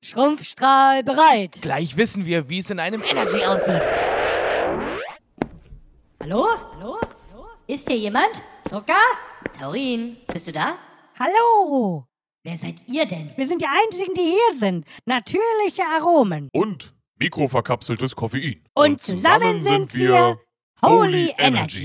Schrumpfstrahl bereit. Gleich wissen wir, wie es in einem Energy aussieht. Hallo? Ist hier jemand? Zucker? Taurin, bist du da? Hallo! Wer seid ihr denn? Wir sind die Einzigen, die hier sind. Natürliche Aromen. Und mikroverkapseltes Koffein. Und zusammen sind wir Holy Energy.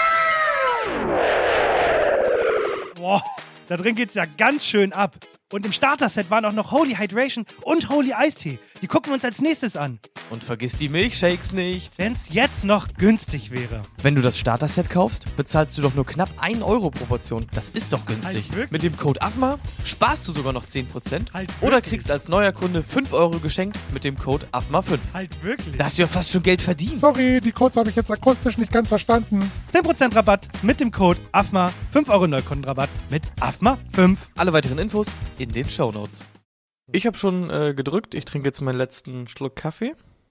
Boah, da drin geht's ja ganz schön ab. Und im Starter-Set waren auch noch Holy Hydration und Holy Eistee. Die gucken wir uns als nächstes an. Und vergiss die Milchshakes nicht. Wenn's jetzt noch günstig wäre. Wenn du das Starter-Set kaufst, bezahlst du doch nur knapp 1 Euro pro Portion. Das ist doch günstig. Halt wirklich? Mit dem Code AFMA sparst du sogar noch 10%. Halt oder wirklich? kriegst als neuer Kunde 5 Euro geschenkt mit dem Code AFMA5. Halt wirklich? Da hast du ja fast schon Geld verdient. Sorry, die Codes habe ich jetzt akustisch nicht ganz verstanden. 10% Rabatt mit dem Code AFMA. 5 Euro Neukundenrabatt mit AFMA5. Alle weiteren Infos in den Shownotes. Ich habe schon gedrückt. Ich trinke jetzt meinen letzten Schluck Kaffee.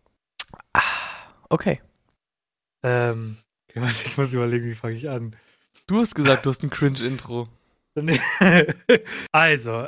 Okay. Ich muss überlegen, wie fange ich an. Du hast gesagt, du hast ein Cringe-Intro. Also,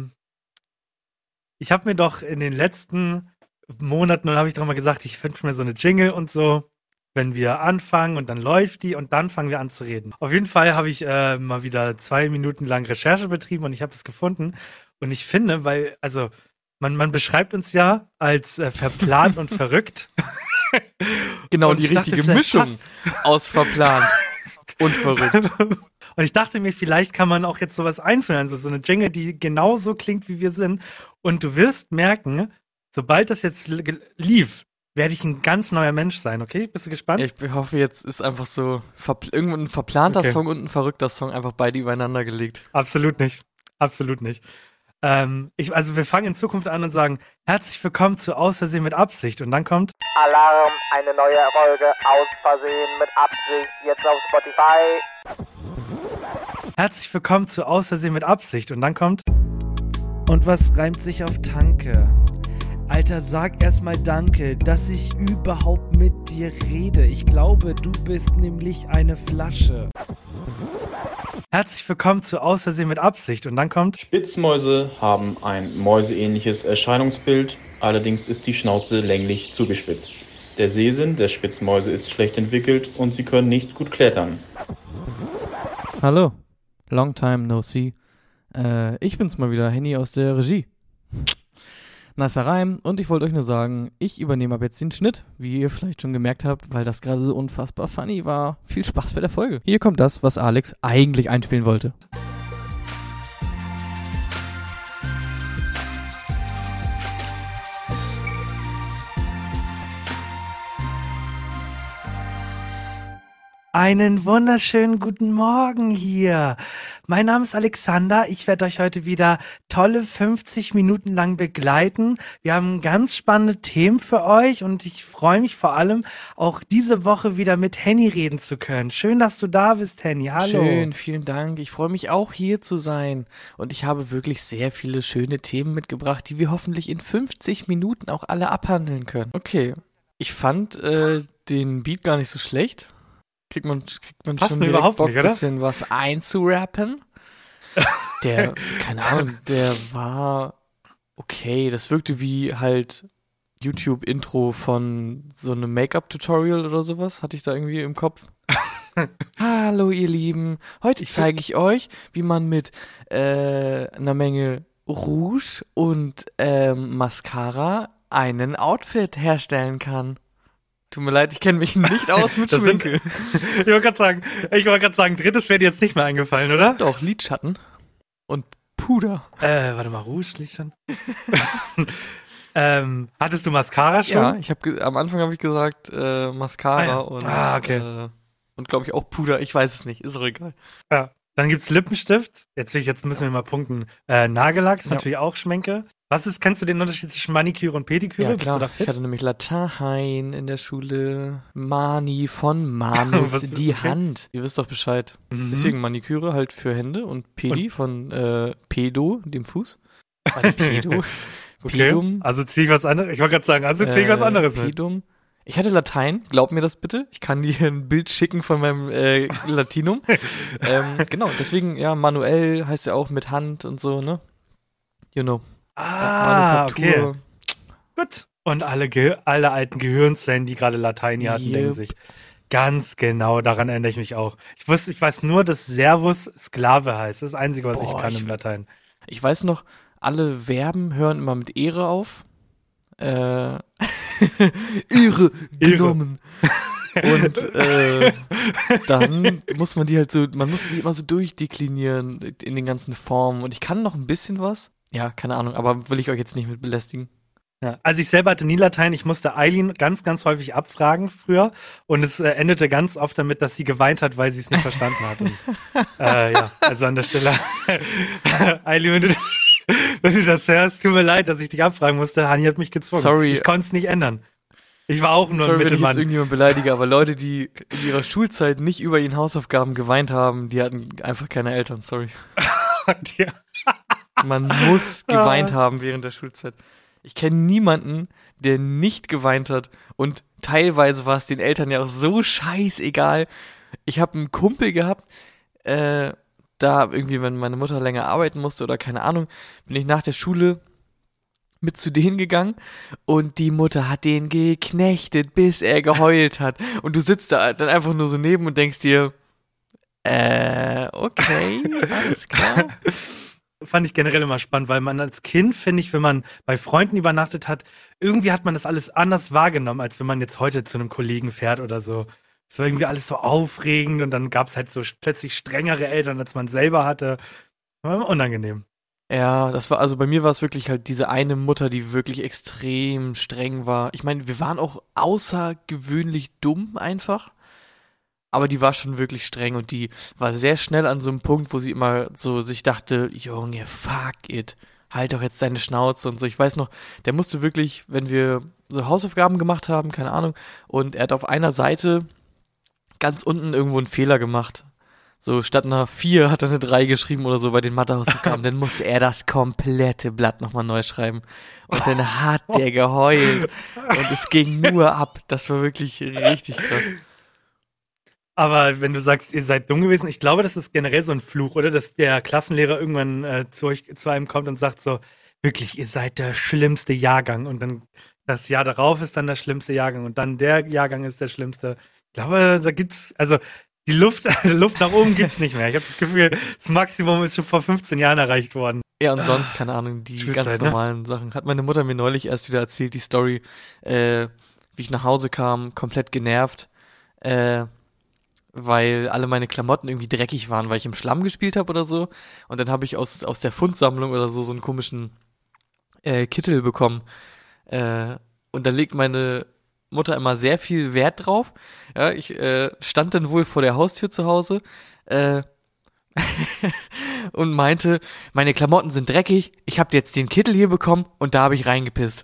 ich habe mir doch in den letzten Monaten, und habe ich doch mal gesagt, ich wünsche mir so eine Jingle und so, wenn wir anfangen und dann läuft die und dann fangen wir an zu reden. Auf jeden Fall habe ich mal wieder 2 Minuten lang Recherche betrieben und ich habe es gefunden. Und ich finde, weil, also, man beschreibt uns ja als verplant und verrückt. Genau, Und die ich dachte, richtige vielleicht Mischung aus verplant und verrückt. Und ich dachte mir, vielleicht kann man auch jetzt sowas einführen, also so eine Jingle, die genauso klingt, wie wir sind. Und du wirst merken, sobald das jetzt lief, werde ich ein ganz neuer Mensch sein, okay? Bist du gespannt? Ja, ich hoffe, jetzt ist einfach so irgendwo ein verplanter Okay. Song und ein verrückter Song einfach beide übereinander gelegt. Absolut nicht. Absolut nicht. Also wir fangen in Zukunft an und sagen, herzlich willkommen zu Aus Versehen mit Absicht. Und dann kommt Alarm, eine neue Folge aus Versehen mit Absicht, jetzt auf Spotify. herzlich willkommen zu Aus Versehen mit Absicht. Und dann kommt und was reimt sich auf Tanke? Alter, sag erstmal Danke, dass ich überhaupt mit dir rede. Ich glaube, du bist nämlich eine Flasche. Herzlich willkommen zu Aus Versehen mit Absicht. Und dann kommt Spitzmäuse haben ein mäuseähnliches Erscheinungsbild, allerdings ist die Schnauze länglich zugespitzt. Der Sehsinn der Spitzmäuse ist schlecht entwickelt und sie können nicht gut klettern. Hallo, long time no see. Ich bin's mal wieder, Henny aus der Regie. Nicer Reim, und ich wollte euch nur sagen, ich übernehme ab jetzt den Schnitt, wie ihr vielleicht schon gemerkt habt, weil das gerade so unfassbar funny war. Viel Spaß bei der Folge. Hier kommt das, was Alex eigentlich einspielen wollte. einen wunderschönen guten Morgen hier. Mein Name ist Alexander. Ich werde euch heute wieder tolle 50 Minuten lang begleiten. Wir haben ganz spannende Themen für euch und ich freue mich vor allem, auch diese Woche wieder mit Henny reden zu können. Schön, dass du da bist, Henny. Hallo. Schön, vielen Dank. Ich freue mich auch, hier zu sein. Und ich habe wirklich sehr viele schöne Themen mitgebracht, die wir hoffentlich in 50 Minuten auch alle abhandeln können. Okay, ich fand den Beat gar nicht so schlecht. Kriegt man Passt schon mir direkt überhaupt Bock, nicht, oder? bisschen was einzurappen. Der, keine Ahnung, der war okay. Das wirkte wie halt YouTube-Intro von so einem Make-up-Tutorial oder sowas. Hatte ich da irgendwie im Kopf. Hallo ihr Lieben, heute zeige ich euch, wie man mit einer Menge Rouge und Mascara einen Outfit herstellen kann. Tut mir leid, ich kenne mich nicht aus mit Schminke. Ich wollte gerade sagen, drittes wäre dir jetzt nicht mehr eingefallen, oder? Doch, Lidschatten und Puder. Warte mal, Rouge, Lidschatten. Hattest du Mascara schon? Ja, am Anfang habe ich gesagt Mascara okay. und glaube ich auch Puder. Ich weiß es nicht, ist auch egal. Ja. Dann gibt's Lippenstift. Jetzt müssen wir mal punkten. Nagellack ist natürlich auch Schminke. Kennst du den Unterschied zwischen Maniküre und Pediküre? Ja, Bist klar. du da fit? Ich hatte nämlich Latein in der Schule. Mani von Manus, die okay. Hand. Ihr wisst doch Bescheid. Deswegen Maniküre halt für Hände und Pedi von Pedo, dem Fuß. Pedo. Okay. Pedum. Also zieh ich was anderes. Ich wollte gerade sagen, zieh ich was anderes mit. Pedum. Ich hatte Latein, glaub mir das bitte. Ich kann dir ein Bild schicken von meinem Latinum. Genau, deswegen, ja, manuell heißt ja auch mit Hand und so, ne? You know. Okay. Manufaktur. Gut. Und alle alten Gehirnzellen, die gerade Latein hier hatten, Yep. denken sich, ganz genau, daran erinnere ich mich auch. Ich weiß nur, dass Servus Sklave heißt. Das ist das Einzige, was ich kann im Latein. Ich weiß noch, alle Verben hören immer mit Ehre auf. Ehre genommen. Und dann muss man die halt so, man muss die immer so durchdeklinieren in den ganzen Formen. Und ich kann noch ein bisschen was. Ja, keine Ahnung, aber will ich euch jetzt nicht mit belästigen. Ja, also ich selber hatte nie Latein. Ich musste Eileen ganz, ganz häufig abfragen früher. Und es endete ganz oft damit, dass sie geweint hat, weil sie es nicht verstanden hat. Und, ja, also an der Stelle, Eileen, wenn du das hörst, tut mir leid, dass ich dich abfragen musste. Hani hat mich gezwungen. Sorry. Ich konnte es nicht ändern. Ich war auch nur Sorry, ein wenn ich Mittelmann. jetzt irgendjemand beleidige, aber Leute, die in ihrer Schulzeit nicht über ihren Hausaufgaben geweint haben, die hatten einfach keine Eltern, sorry. Ja. Man muss geweint haben während der Schulzeit. Ich kenne niemanden, der nicht geweint hat. Und teilweise war es den Eltern ja auch so scheißegal. Ich habe einen Kumpel gehabt, da irgendwie, wenn meine Mutter länger arbeiten musste oder keine Ahnung, bin ich nach der Schule mit zu denen gegangen und die Mutter hat den geknechtet, bis er geheult hat. Und du sitzt da dann einfach nur so neben und denkst dir, okay, alles klar. Fand ich generell immer spannend, weil man als Kind, finde ich, wenn man bei Freunden übernachtet hat, irgendwie hat man das alles anders wahrgenommen, als wenn man jetzt heute zu einem Kollegen fährt oder so. Es war irgendwie alles so aufregend und dann gab es halt so plötzlich strengere Eltern, als man selber hatte. War immer unangenehm. Ja, das war, also bei mir war es wirklich halt diese eine Mutter, die wirklich extrem streng war. Ich meine, wir waren auch außergewöhnlich dumm einfach. Aber die war schon wirklich streng und die war sehr schnell an so einem Punkt, wo sie immer so sich dachte, Junge, fuck it, halt doch jetzt deine Schnauze und so. Ich weiß noch, der musste wirklich, wenn wir so Hausaufgaben gemacht haben, keine Ahnung, und er hat auf einer Seite ganz unten irgendwo einen Fehler gemacht. So statt einer 4 hat er eine 3 geschrieben oder so bei den Mathehausaufgaben. Dann musste er das komplette Blatt nochmal neu schreiben. Und dann hat der geheult und es ging nur ab. Das war wirklich richtig krass. Aber wenn du sagst, ihr seid dumm gewesen, ich glaube, das ist generell so ein Fluch, oder? Dass der Klassenlehrer irgendwann zu einem kommt und sagt so, wirklich, ihr seid der schlimmste Jahrgang. Und dann das Jahr darauf ist dann der schlimmste Jahrgang und dann der Jahrgang ist der schlimmste. Ich glaube, da gibt's, also die Luft nach oben gibt's nicht mehr. Ich habe das Gefühl, das Maximum ist schon vor 15 Jahren erreicht worden. Ja, und sonst, keine Ahnung, die Schulzeit, ganz ne? normalen Sachen. Hat meine Mutter mir neulich erst wieder erzählt, die Story, wie ich nach Hause kam, komplett genervt, weil alle meine Klamotten irgendwie dreckig waren, weil ich im Schlamm gespielt habe oder so. Und dann habe ich aus der Fundsammlung oder so einen komischen Kittel bekommen. Und da legt meine Mutter immer sehr viel Wert drauf. Ja, ich stand dann wohl vor der Haustür zu Hause und meinte, meine Klamotten sind dreckig, ich habe jetzt den Kittel hier bekommen und da habe ich reingepisst.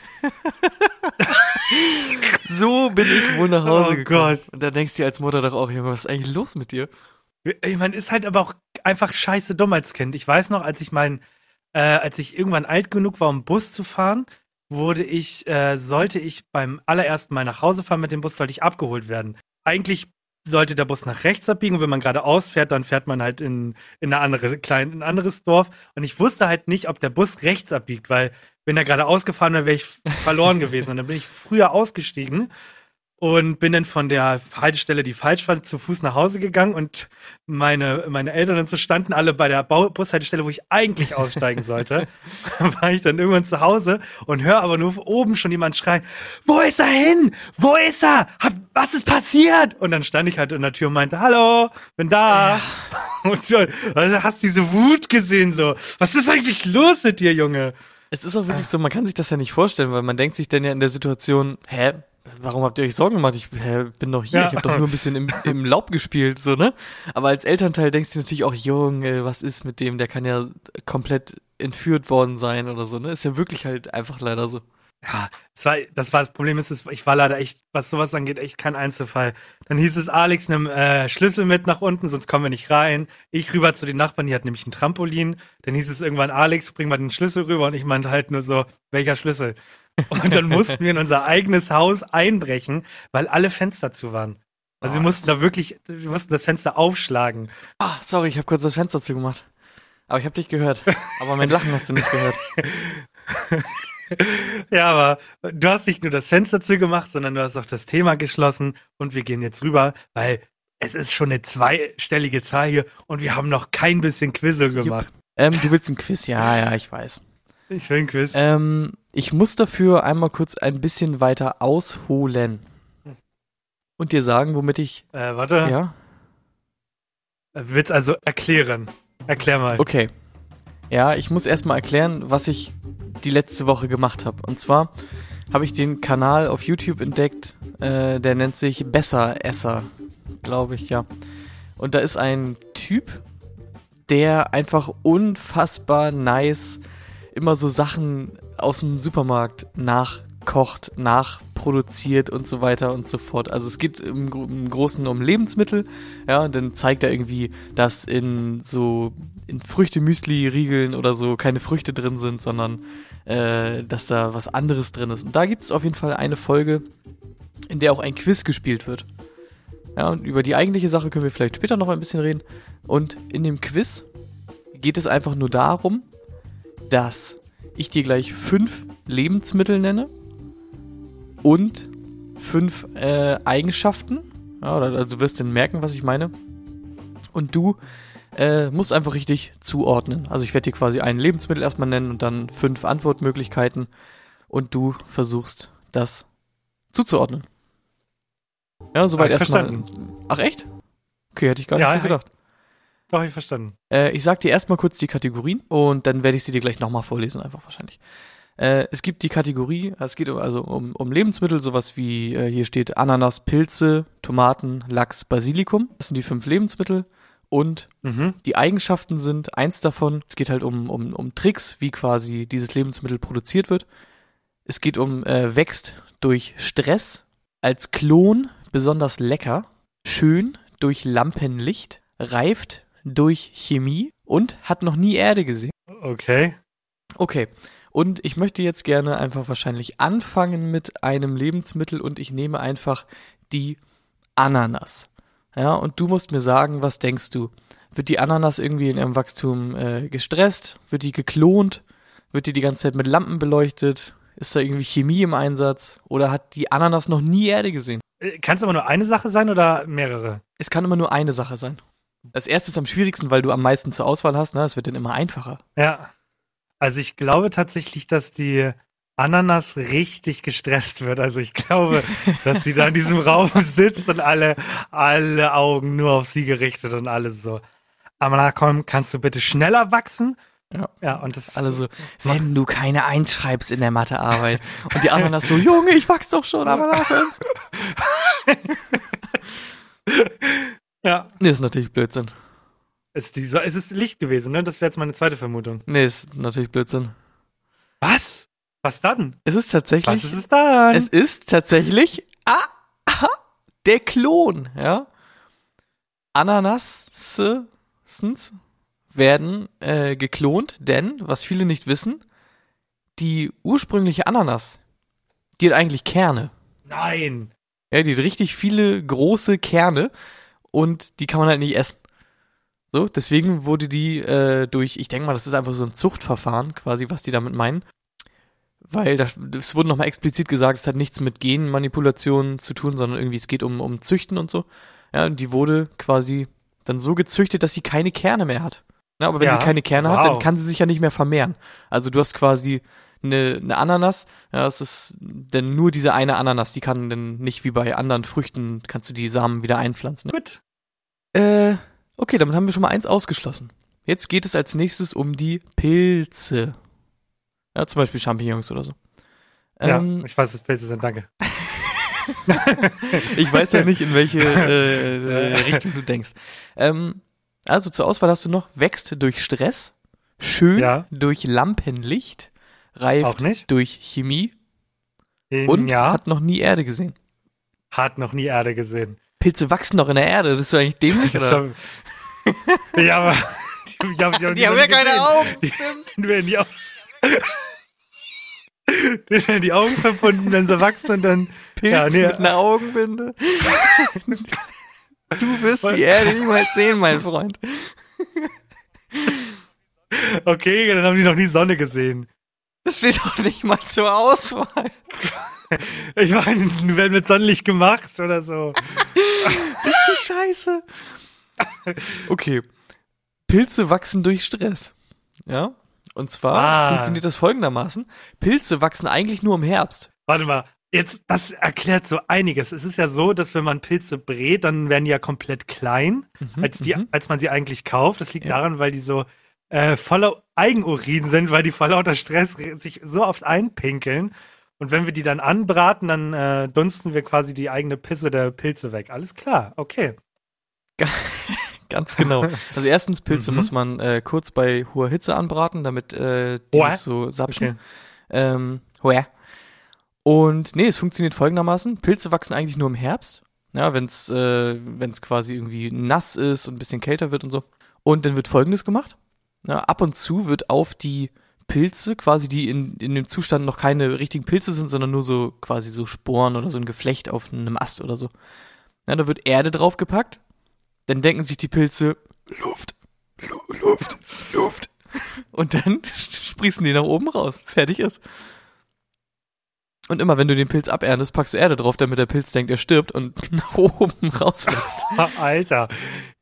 So bin ich wohl nach Hause gekommen. Gott. Und da denkst du dir als Mutter doch auch, Junge, was ist eigentlich los mit dir? Ich meine, ist halt aber auch einfach scheiße dumm als Kind. Ich weiß noch, als ich irgendwann alt genug war, um Bus zu fahren, sollte ich beim allerersten Mal nach Hause fahren mit dem Bus, sollte ich abgeholt werden. Eigentlich sollte der Bus nach rechts abbiegen und wenn man geradeaus fährt, dann fährt man halt in ein anderes Dorf. Und ich wusste halt nicht, ob der Bus rechts abbiegt, weil wenn er geradeaus gefahren wäre, wäre ich verloren gewesen. Und dann bin ich früher ausgestiegen und bin dann von der Haltestelle, die falsch war, zu Fuß nach Hause gegangen und meine Eltern und so standen alle bei der Bushaltestelle, wo ich eigentlich aussteigen sollte. War ich dann irgendwann zu Hause und höre aber nur oben schon jemand schreien, wo ist er hin? Wo ist er? Was ist passiert? Und dann stand ich halt in der Tür und meinte, hallo, bin da. Und so, also hast diese Wut gesehen so. Was ist eigentlich los mit dir, Junge? Es ist auch wirklich so, man kann sich das ja nicht vorstellen, weil man denkt sich dann ja in der Situation, warum habt ihr euch Sorgen gemacht? Ich bin doch hier, Ich habe doch nur ein bisschen im Laub gespielt, so, ne? Aber als Elternteil denkst du natürlich auch, Junge, was ist mit dem? Der kann ja komplett entführt worden sein oder so, ne? Ist ja wirklich halt einfach leider so. Ja, das Problem ich war leider echt, was sowas angeht, echt kein Einzelfall. Dann hieß es, Alex, nimm Schlüssel mit nach unten, sonst kommen wir nicht rein. Ich rüber zu den Nachbarn, die hatten nämlich ein Trampolin. Dann hieß es irgendwann, Alex, bring mal den Schlüssel rüber. Und ich meinte halt nur so, welcher Schlüssel? Und dann mussten wir in unser eigenes Haus einbrechen, weil alle Fenster zu waren. Also wir mussten das Fenster aufschlagen. Ah, sorry, ich habe kurz das Fenster zugemacht. Aber ich habe dich gehört. Aber mein Lachen hast du nicht gehört. Ja, aber du hast nicht nur das Fenster zugemacht, sondern du hast auch das Thema geschlossen und wir gehen jetzt rüber, weil es ist schon eine zweistellige Zahl hier und wir haben noch kein bisschen Quizzel gemacht. Du willst ein Quiz? Ja, ich weiß. Ich will ein Quiz. Ich muss dafür einmal kurz ein bisschen weiter ausholen. Und dir sagen, womit ich... Warte. Ja? Willst also erklären? Erklär mal. Okay. Ja, ich muss erstmal erklären, was ich die letzte Woche gemacht habe. Und zwar habe ich den Kanal auf YouTube entdeckt, der nennt sich Besseresser, glaube ich, ja. Und da ist ein Typ, der einfach unfassbar nice immer so Sachen aus dem Supermarkt nachkocht, nachproduziert und so weiter und so fort. Also es geht im Großen um Lebensmittel, ja, und dann zeigt er irgendwie, dass in Früchte-Müsli-Riegeln oder so keine Früchte drin sind, sondern dass da was anderes drin ist. Und da gibt es auf jeden Fall eine Folge, in der auch ein Quiz gespielt wird. Ja, und über die eigentliche Sache können wir vielleicht später noch ein bisschen reden. Und in dem Quiz geht es einfach nur darum, dass ich dir gleich 5 Lebensmittel nenne und 5 Eigenschaften. Ja, oder du wirst dann merken, was ich meine. Und du musst einfach richtig zuordnen. Also ich werde dir quasi ein Lebensmittel erstmal nennen und dann 5 Antwortmöglichkeiten und du versuchst, das zuzuordnen. Ja, soweit erstmal. Ach echt? Okay, hätte ich gar nicht so gedacht. Doch, ich verstanden. Ich sag dir erstmal kurz die Kategorien und dann werde ich sie dir gleich nochmal vorlesen, einfach wahrscheinlich. Es gibt die Kategorie, es geht um Lebensmittel, sowas wie, hier steht Ananas, Pilze, Tomaten, Lachs, Basilikum. Das sind die 5 Lebensmittel. Und die Eigenschaften sind eins davon, es geht halt um Tricks, wie quasi dieses Lebensmittel produziert wird. Es geht wächst durch Stress, als Klon besonders lecker, schön durch Lampenlicht, reift durch Chemie und hat noch nie Erde gesehen. Okay. Und ich möchte jetzt gerne einfach wahrscheinlich anfangen mit einem Lebensmittel und ich nehme einfach die Ananas. Ja, und du musst mir sagen, was denkst du? Wird die Ananas irgendwie in ihrem Wachstum gestresst? Wird die geklont? Wird die ganze Zeit mit Lampen beleuchtet? Ist da irgendwie Chemie im Einsatz? Oder hat die Ananas noch nie Erde gesehen? Kann es aber nur eine Sache sein oder mehrere? Es kann immer nur eine Sache sein. Das erste ist am schwierigsten, weil du am meisten zur Auswahl hast, ne? Es wird dann immer einfacher. Ja. Also ich glaube tatsächlich, dass die Ananas richtig gestresst wird. Also ich glaube, dass sie da in diesem Raum sitzt und alle Augen nur auf sie gerichtet und alles so. Aber na komm, kannst du bitte schneller wachsen? Ja, und das alle so, wenn du keine 1 schreibst in der Mathearbeit. Und die Ananas so, Junge, ich wachs doch schon, aber nachher. Ja. Nee, ist natürlich Blödsinn. Es ist Licht gewesen, ne? Das wäre jetzt meine zweite Vermutung. Nee, ist natürlich Blödsinn. Was? Was dann? Es ist tatsächlich. Was ist es dann? Es ist tatsächlich der Klon, ja. Ananas werden geklont, denn, was viele nicht wissen, die ursprüngliche Ananas, die hat eigentlich Kerne. Nein. Ja, die hat richtig viele große Kerne und die kann man halt nicht essen. So, deswegen wurde die ich denke mal, das ist einfach so ein Zuchtverfahren, quasi, was die damit meinen. Weil das wurde nochmal explizit gesagt, es hat nichts mit Genmanipulationen zu tun, sondern irgendwie es geht um Züchten und so. Ja, und die wurde quasi dann so gezüchtet, dass sie keine Kerne mehr hat. Ja, aber wenn sie keine Kerne hat, dann kann sie sich ja nicht mehr vermehren. Also du hast quasi eine Ananas, ja, das ist dann nur diese eine Ananas, die kann dann nicht wie bei anderen Früchten, kannst du die Samen wieder einpflanzen. Gut. Okay, damit haben wir schon mal 1 ausgeschlossen. Jetzt geht es als nächstes um die Pilze. Ja, zum Beispiel Champignons oder so. Ja, ich weiß, was Pilze sind, danke. Ich weiß ja nicht, in welche Richtung du denkst. Also zur Auswahl hast du noch, wächst durch Stress, schön durch Lampenlicht, reift durch Chemie und hat noch nie Erde gesehen. Hat noch nie Erde gesehen. Pilze wachsen doch in der Erde, bist du eigentlich dämlich, oder? Ja, aber die haben ja keine Augen. Die werden die Augen verbunden, wenn sie wachsen und dann Pilz mit einer Augenbinde. Du wirst die Erde niemals sehen, mein Freund. Okay, dann haben die noch nie Sonne gesehen. Das steht doch nicht mal zur Auswahl. Ich meine, die werden mit Sonnenlicht gemacht oder so. Richtig scheiße. Okay. Pilze wachsen durch Stress. Ja? Und zwar funktioniert das folgendermaßen. Pilze wachsen eigentlich nur im Herbst. Warte mal, jetzt, das erklärt so einiges. Es ist ja so, dass wenn man Pilze brät, dann werden die ja komplett klein, als man sie eigentlich kauft. Das liegt daran, weil die so voller Eigenurin sind, weil die vor lauter Stress sich so oft einpinkeln. Und wenn wir die dann anbraten, dann dunsten wir quasi die eigene Pisse der Pilze weg. Alles klar, okay. Ganz genau. Also erstens, Pilze muss man kurz bei hoher Hitze anbraten, damit die nicht so sapschen. Und nee, es funktioniert folgendermaßen. Pilze wachsen eigentlich nur im Herbst. Ja, wenn's quasi irgendwie nass ist und ein bisschen kälter wird und so. Und dann wird Folgendes gemacht. Ja, ab und zu wird auf die Pilze, quasi die in dem Zustand noch keine richtigen Pilze sind, sondern nur so quasi so Sporen oder so ein Geflecht auf einem Ast oder so. Ja, da wird Erde draufgepackt. Dann denken sich die Pilze, Luft. Und dann sprießen die nach oben raus. Fertig ist. Und immer wenn du den Pilz aberntest, packst du Erde drauf, damit der Pilz denkt, er stirbt und nach oben rauswächst. Alter.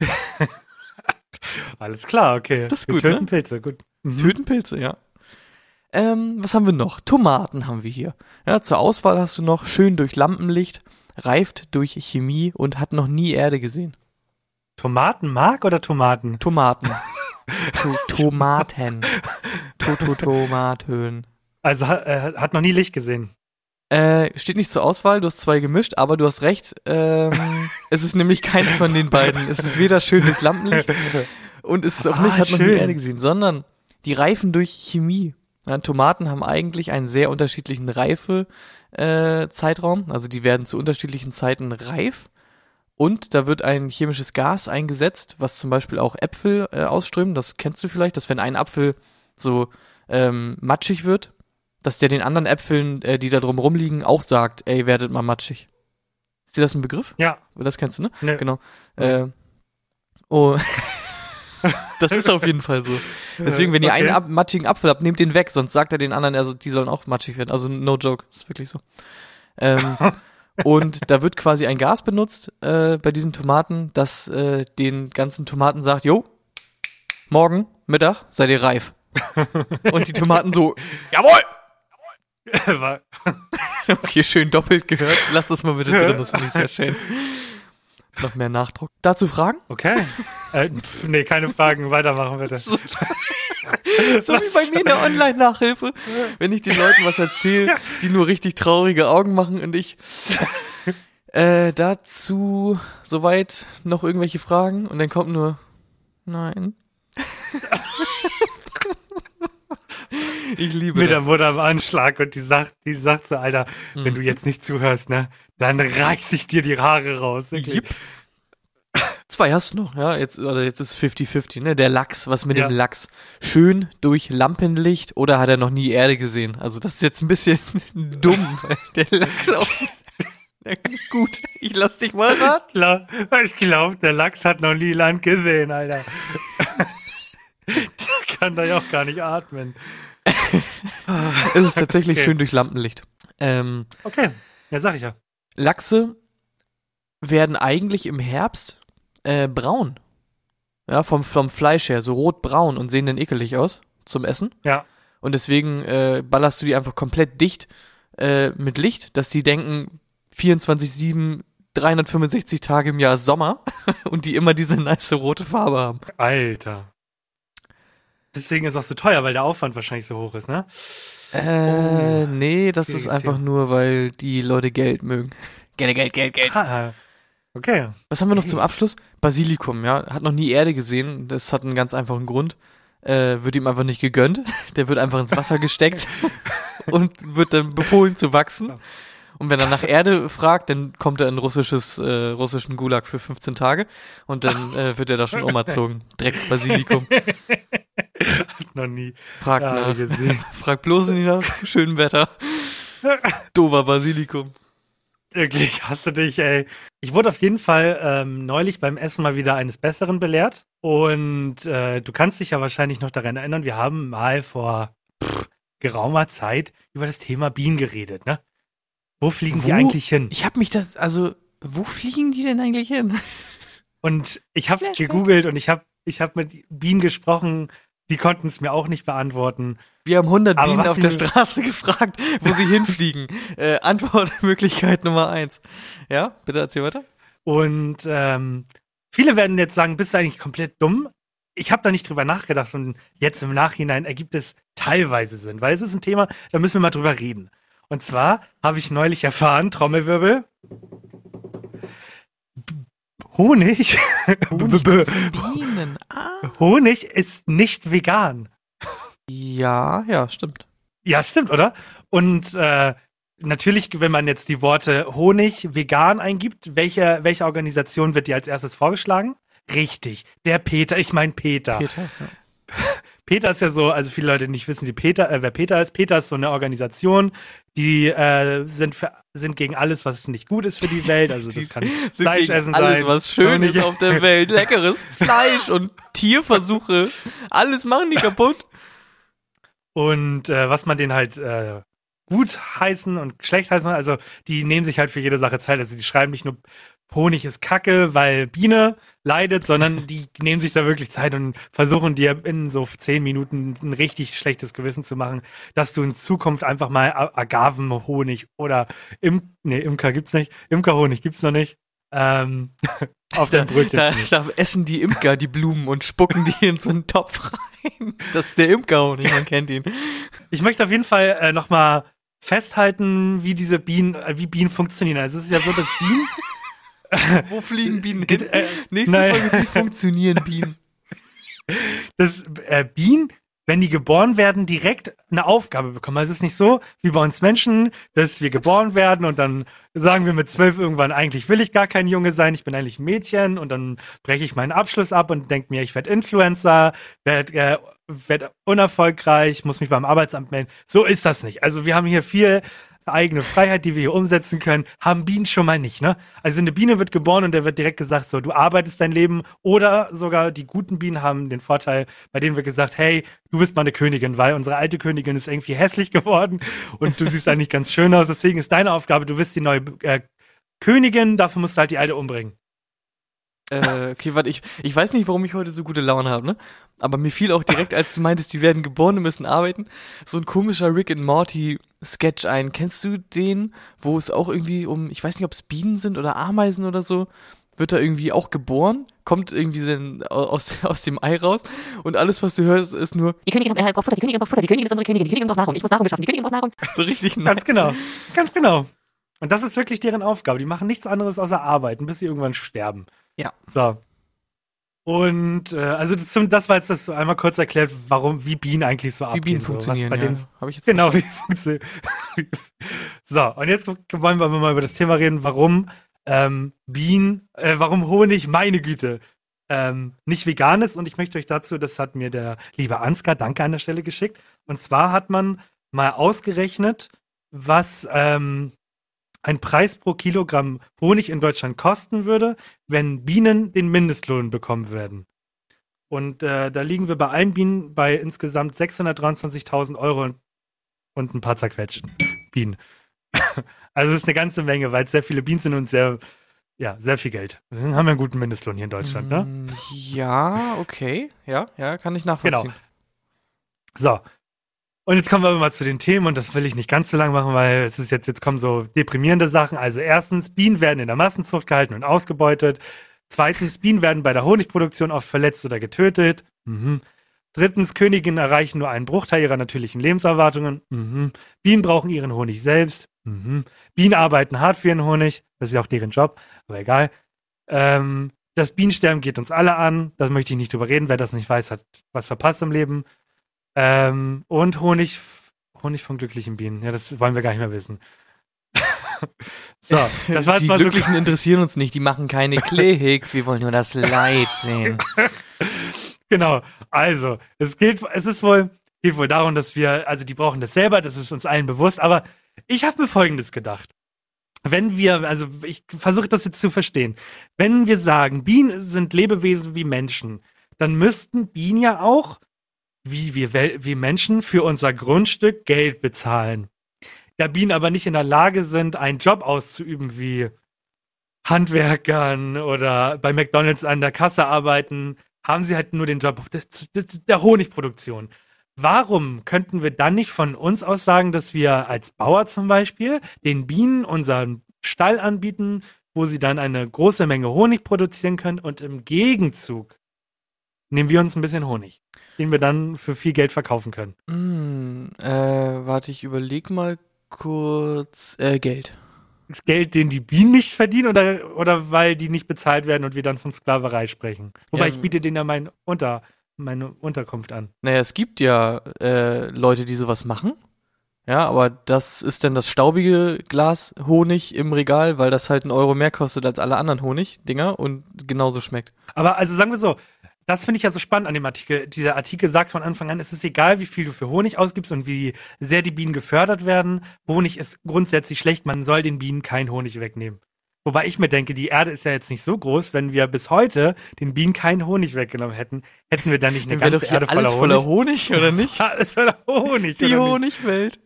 Alles klar, okay. Das ist gut, töten ne? Pilze, gut. Töten Pilze, ja. Was haben wir noch? Tomaten haben wir hier. Ja, zur Auswahl hast du noch schön durch Lampenlicht, reift durch Chemie und hat noch nie Erde gesehen. Tomatenmark oder Tomaten? Tomaten. Tomaten. Tomaten. Also hat noch nie Licht gesehen. Steht nicht zur Auswahl, du hast zwei gemischt, aber du hast recht. Es ist nämlich keins von den beiden. Es ist weder schön durch Lampenlicht und es ist auch nicht, hat noch nie Erde gesehen, sondern die reifen durch Chemie. Ja, Tomaten haben eigentlich einen sehr unterschiedlichen Zeitraum. Also die werden zu unterschiedlichen Zeiten reif. Und da wird ein chemisches Gas eingesetzt, was zum Beispiel auch Äpfel ausströmen. Das kennst du vielleicht, dass wenn ein Apfel so matschig wird, dass der den anderen Äpfeln, die da drum rumliegen, auch sagt, ey, werdet mal matschig. Ist dir das ein Begriff? Ja. Das kennst du, ne? Nee. Genau. Das ist auf jeden Fall so. Deswegen, wenn ihr einen matschigen Apfel habt, nehmt den weg, sonst sagt er den anderen, also die sollen auch matschig werden. Also no joke, das ist wirklich so. Und da wird quasi ein Gas benutzt bei diesen Tomaten, das den ganzen Tomaten sagt, jo, morgen, Mittag, seid ihr reif. Und die Tomaten so, jawohl! Okay, schön doppelt gehört. Lass das mal bitte drin, das finde ich sehr schön. Noch mehr Nachdruck. Dazu Fragen? Okay. Nee, keine Fragen. Weitermachen bitte. So wie bei mir in der Online-Nachhilfe. Wenn ich den Leuten was erzähle, die nur richtig traurige Augen machen und ich dazu soweit noch irgendwelche Fragen und dann kommt nur nein. Ich liebe Mit das. der Mutter am Anschlag und die sagt so, Alter, wenn du jetzt nicht zuhörst, ne, dann reiß ich dir die Haare raus. Yep. 2 hast du noch, ja, jetzt ist 50-50, ne, der Lachs, was mit dem Lachs? Schön durch Lampenlicht oder hat er noch nie Erde gesehen? Also das ist jetzt ein bisschen dumm, weil der Lachs auch... Gut, ich lass dich mal raten. Ich glaube, der Lachs hat noch nie Land gesehen, Alter. Der kann da ja auch gar nicht atmen. Es ist tatsächlich schön durch Lampenlicht. Okay, ja, sag ich ja. Lachse werden eigentlich im Herbst braun. Ja, vom Fleisch her, so rotbraun und sehen dann ekelig aus zum Essen. Ja. Und deswegen ballerst du die einfach komplett dicht mit Licht, dass die denken, 24/7, 365 Tage im Jahr ist Sommer und die immer diese nice rote Farbe haben. Alter. Deswegen ist es auch so teuer, weil der Aufwand wahrscheinlich so hoch ist, ne? Nee, das ist einfach nur, weil die Leute Geld mögen. Geld. Ah, okay. Was haben wir noch zum Abschluss? Basilikum, ja. Hat noch nie Erde gesehen. Das hat einen ganz einfachen Grund. Wird ihm einfach nicht gegönnt. Der wird einfach ins Wasser gesteckt und wird dann befohlen zu wachsen. Und wenn er nach Erde fragt, dann kommt er in russischen Gulag für 15 Tage und dann wird er da schon umerzogen. Drecksbasilikum. Hat noch nie gesehen. Frag bloß nicht nach schönem Wetter. Dover Basilikum. Wirklich, hast du dich, ey. Ich wurde auf jeden Fall neulich beim Essen mal wieder eines Besseren belehrt. Und du kannst dich ja wahrscheinlich noch daran erinnern, wir haben mal vor geraumer Zeit über das Thema Bienen geredet, ne? Wo fliegen die eigentlich hin? Ich habe mich wo fliegen die denn eigentlich hin? Und ich habe gegoogelt und ich hab mit Bienen gesprochen, die konnten es mir auch nicht beantworten. Wir haben 100 Bienen auf der Straße gefragt, wo sie hinfliegen. Antwortmöglichkeit Nummer 1. Ja, bitte erzähl weiter. Und viele werden jetzt sagen, bist du eigentlich komplett dumm? Ich habe da nicht drüber nachgedacht und jetzt im Nachhinein ergibt es teilweise Sinn, weil es ist ein Thema, da müssen wir mal drüber reden. Und zwar habe ich neulich erfahren, Trommelwirbel, Honig Bienen. Honig ist nicht vegan. Ja, stimmt. Ja, stimmt, oder? Und natürlich, wenn man jetzt die Worte Honig vegan eingibt, welche Organisation wird dir als erstes vorgeschlagen? Richtig, der Peter, ich meine Peter. Ja. Peter ist ja so, also viele Leute nicht wissen, wer Peter ist. Peter ist so eine Organisation, die sind gegen alles, was nicht gut ist für die Welt. Also das kann Fleischessen sein. Alles, was schön ist auf der Welt. Leckeres Fleisch und Tierversuche. Alles machen die kaputt. Und was man denen halt gut heißen und schlecht heißen, also die nehmen sich halt für jede Sache Zeit. Also die schreiben nicht nur Honig ist Kacke, weil Biene leidet, sondern die nehmen sich da wirklich Zeit und versuchen dir in so 10 Minuten ein richtig schlechtes Gewissen zu machen, dass du in Zukunft einfach mal Agavenhonig oder Imker gibt's nicht, Imkerhonig gibt's noch nicht, auf dem Brötchen. Da essen die Imker die Blumen und spucken die in so einen Topf rein. Das ist der Imkerhonig, man kennt ihn. Ich möchte auf jeden Fall noch mal festhalten, wie Bienen funktionieren. Also es ist ja so, dass Bienen wo fliegen Bienen hin? Nächste Folge, wie funktionieren Bienen? Dass Bienen, wenn die geboren werden, direkt eine Aufgabe bekommen. Also es ist nicht so, wie bei uns Menschen, dass wir geboren werden und dann sagen wir mit 12 irgendwann, eigentlich will ich gar kein Junge sein, ich bin eigentlich ein Mädchen und dann breche ich meinen Abschluss ab und denke mir, ich werde Influencer, werde unerfolgreich, muss mich beim Arbeitsamt melden. So ist das nicht. Also wir haben hier viel eigene Freiheit, die wir hier umsetzen können, haben Bienen schon mal nicht, ne? Also eine Biene wird geboren und der wird direkt gesagt, so, du arbeitest dein Leben, oder sogar die guten Bienen haben den Vorteil, bei denen wird gesagt, hey, du bist mal eine Königin, weil unsere alte Königin ist irgendwie hässlich geworden und du siehst eigentlich ganz schön aus, deswegen ist deine Aufgabe, du bist die neue Königin, dafür musst du halt die alte umbringen. Okay, warte, ich weiß nicht, warum ich heute so gute Laune habe, ne? Aber mir fiel auch direkt, als du meintest, die werden geboren und müssen arbeiten, so ein komischer Rick and Morty Sketch ein. Kennst du den, wo es auch irgendwie ich weiß nicht, ob es Bienen sind oder Ameisen oder so, wird da irgendwie auch geboren, kommt irgendwie aus dem Ei raus und alles, was du hörst, ist nur Die Königin braucht Futter, die Königin braucht Futter, die Königin ist unsere Königin, die Königin braucht Nahrung, ich muss Nahrung beschaffen, die Königin braucht Nahrung. so richtig nice. Ganz genau. Und das ist wirklich deren Aufgabe. Die machen nichts anderes außer arbeiten, bis sie irgendwann sterben. Ja. So. Und also das war jetzt das einmal kurz erklärt, wie Bienen eigentlich so abgehen. Wie Bienen funktionieren, bei denen, habe ich jetzt genau, wie funktioniert. So, und jetzt wollen wir mal über das Thema reden, warum warum Honig, meine Güte, nicht vegan ist. Und ich möchte euch dazu, das hat mir der liebe Ansgar, danke an der Stelle, geschickt. Und zwar hat man mal ausgerechnet, was ein Preis pro Kilogramm Honig in Deutschland kosten würde, wenn Bienen den Mindestlohn bekommen würden. Und da liegen wir bei allen Bienen bei insgesamt 623.000 Euro und ein paar zerquetschten Bienen. Also das ist eine ganze Menge, weil es sehr viele Bienen sind und sehr viel Geld. Dann haben wir einen guten Mindestlohn hier in Deutschland, ne? Ja, okay. Ja, kann ich nachvollziehen. Genau. So. Und jetzt kommen wir mal zu den Themen, und das will ich nicht ganz so lang machen, weil es ist jetzt kommen so deprimierende Sachen. Also erstens, Bienen werden in der Massenzucht gehalten und ausgebeutet. Zweitens, Bienen werden bei der Honigproduktion oft verletzt oder getötet. Drittens, Königinnen erreichen nur einen Bruchteil ihrer natürlichen Lebenserwartungen. Bienen brauchen ihren Honig selbst. Bienen arbeiten hart für ihren Honig. Das ist ja auch deren Job, aber egal. Das Bienensterben geht uns alle an. Da möchte ich nicht drüber reden. Wer das nicht weiß, hat was verpasst im Leben. Und Honig von glücklichen Bienen. Ja, das wollen wir gar nicht mehr wissen. So, das war die mal Glücklichen interessieren uns nicht, die machen keine Klicks, wir wollen nur das Leid sehen. Genau, also, es geht wohl darum, dass die brauchen das selber, das ist uns allen bewusst, aber ich habe mir Folgendes gedacht. Wenn wir, also ich versuche das jetzt zu verstehen, wenn wir sagen, Bienen sind Lebewesen wie Menschen, dann müssten Bienen ja auch, wie Menschen, für unser Grundstück Geld bezahlen. Da Bienen aber nicht in der Lage sind, einen Job auszuüben wie Handwerkern oder bei McDonald's an der Kasse arbeiten, haben sie halt nur den Job der Honigproduktion. Warum könnten wir dann nicht von uns aus sagen, dass wir als Bauer zum Beispiel den Bienen unseren Stall anbieten, wo sie dann eine große Menge Honig produzieren können und im Gegenzug nehmen wir uns ein bisschen Honig, den wir dann für viel Geld verkaufen können. Warte, ich überleg mal kurz. Geld. Das Geld, den die Bienen nicht verdienen oder weil die nicht bezahlt werden und wir dann von Sklaverei sprechen? Wobei ich biete denen ja meine Unterkunft an. Naja, es gibt ja Leute, die sowas machen. Ja, aber das ist dann das staubige Glas Honig im Regal, weil das halt 1 Euro mehr kostet als alle anderen Honigdinger und genauso schmeckt. Aber also sagen wir so, das finde ich ja so spannend an dem Artikel. Dieser Artikel sagt von Anfang an, es ist egal, wie viel du für Honig ausgibst und wie sehr die Bienen gefördert werden. Honig ist grundsätzlich schlecht, man soll den Bienen keinen Honig wegnehmen. Wobei ich mir denke, die Erde ist ja jetzt nicht so groß, wenn wir bis heute den Bienen keinen Honig weggenommen hätten, hätten wir dann nicht eine ganze Erde voller Honig. Voller Honig, oder nicht? Alles voller Honig. Die Honigwelt.